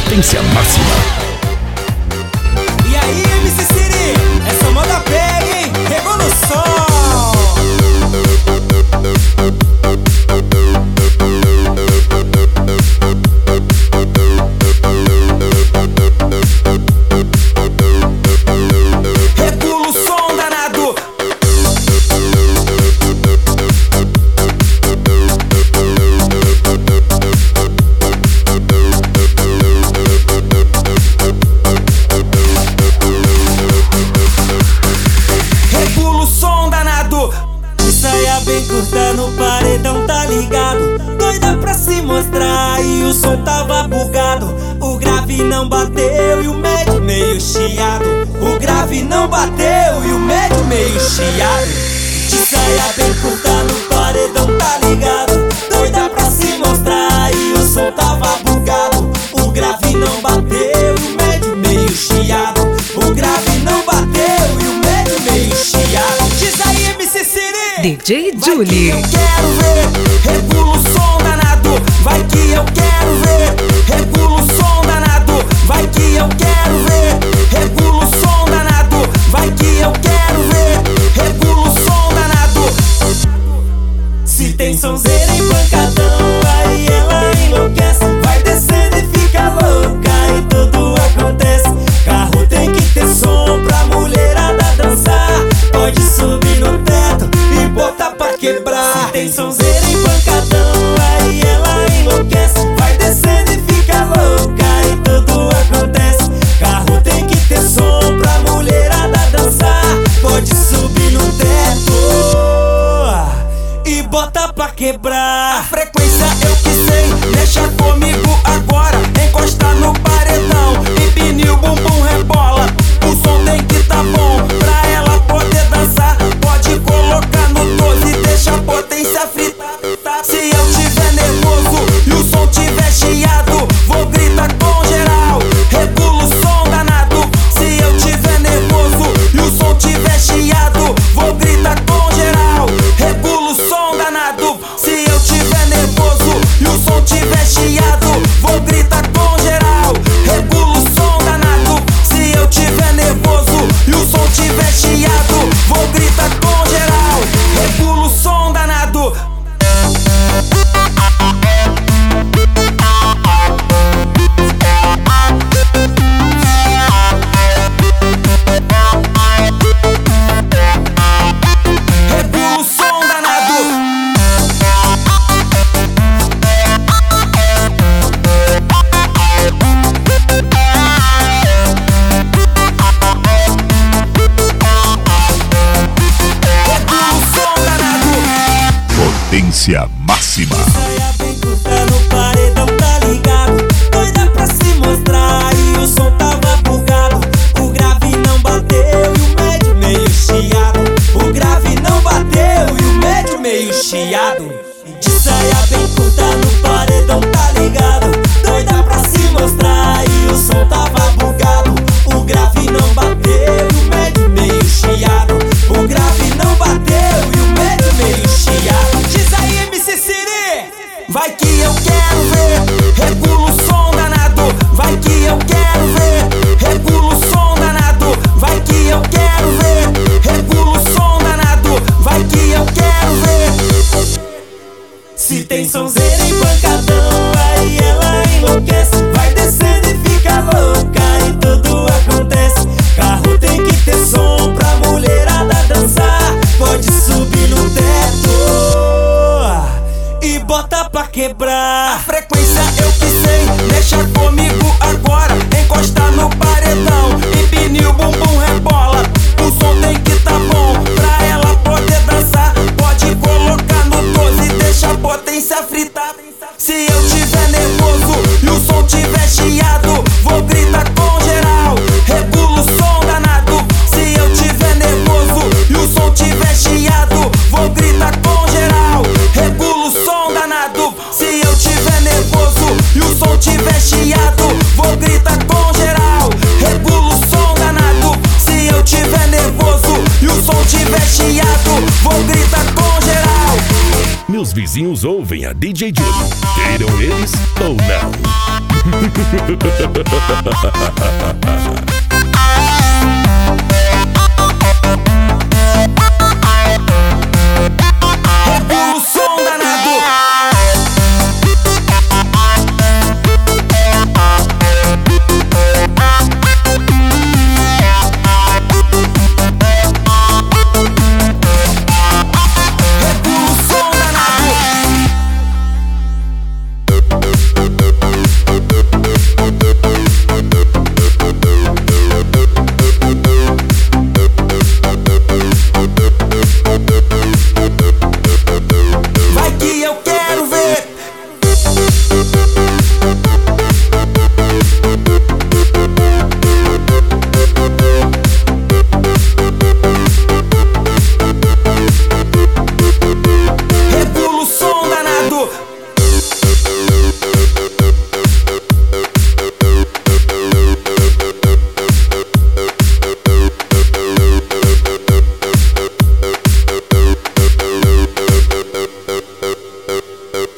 Potência máxima. E aí, MC Siri, essa moda pega, hein? Revolução! Regula o som danado. Regula o som danado. De saia bem curta no paredão, tá ligado? Doida pra se mostrar e o som tava bugado. O grave não bateu e o médio meio chiado. O grave não bateu e o médio meio chiado. De saia bem curta no paredão, tá ligado? Doida pra se mostrar e o som tava bugado. O grave não bateu e o médio meio chiado. O grave não bateu e o médio meio chiado. Diz aí, MC Siri, DJ vai que Julie. eu quero ver, regula o som danado. Vai que eu quero ver, regula o som danado. Vai que eu quero ver, regula o som danado. Vai que eu quero ver, regula o som danado. Se tem sonzeira em pancadão, aí ela enlouquece. Vai descendo e fica louca e tudo acontece. Carro tem que ter som pra mulherada dançar. Pode subir no teto e botar pra quebrar. Se tem sonzeira em pancadão, aí ela enlouquece. Vai descendo e fica louca e tudo acontece. Carro tem que ter som pra mulherada dançar. Pode subir no teto e bota pra quebrar. A frequência eu que sei, deixa comigo agora. Encosta no paredão, empine o bumbum, rebola. O som tem que tá bom pra ela poder dançar. Pode colocar no 12 e deixa a potência fritar. Se eu tiver nervoso e o som tiver chiado, vou gritar com geral, regula o som danado. Se eu tiver nervoso e o som tiver chiado, vou gritar com geral, regula o som danado. Se eu tiver nervoso e o som tiver chiado, vou gritar com geral, regula o som danado. Se eu tiver nervoso e o som tiver chiado, vou gritar com geral, regula o som danado. Regula o som danado. Regula o som danado. Potência máxima. Saia bem curta no paredão, tá ligado? Doida pra se mostrar e o som tava bugado. O grave não bateu e o médio meio chiado. O grave não bateu e o médio meio chiado. De saia bem curta no paredão, tá ligado? Doida pra se mostrar e o som tava bugado. O grave não bateu e o médio meio chiado. O grave não bateu e o médio meio chiado. Diz aí, MC Siri, vai que eu quero ver, regula o som danado. Vai que eu quero ver, regula o som danado. Vai que eu quero ver, regula o som danado. Vai que eu quero ver. Se tem sonzeira em pancadão, aí ela enlouquece. Vai descendo e fica louca e tudo acontece. Carro tem que ter som pra mulherada dançar. Pode subir no teto e bota pra quebrar. A frequência eu que sei, deixa comigo agora. Encosta no paredão, empine o bumbum, rebola. O som tem que tá bom pra ela poder dançar. Pode colocar no 12 e deixa a potência fritar. Se eu tiver nervoso e o som tiver chiado, vou gritar com geral, regula o som danado. Se eu tiver nervoso e o som tiver chiado, vou gritar com geral, regula o som danado. Se eu tiver nervoso e o som tiver chiado, vou gritar com geral, regula o som danado. Se eu tiver nervoso e o som tiver chiado, vou gritar com geral. Meus vizinhos ouvem a DJ Julie, queiram eles ou não.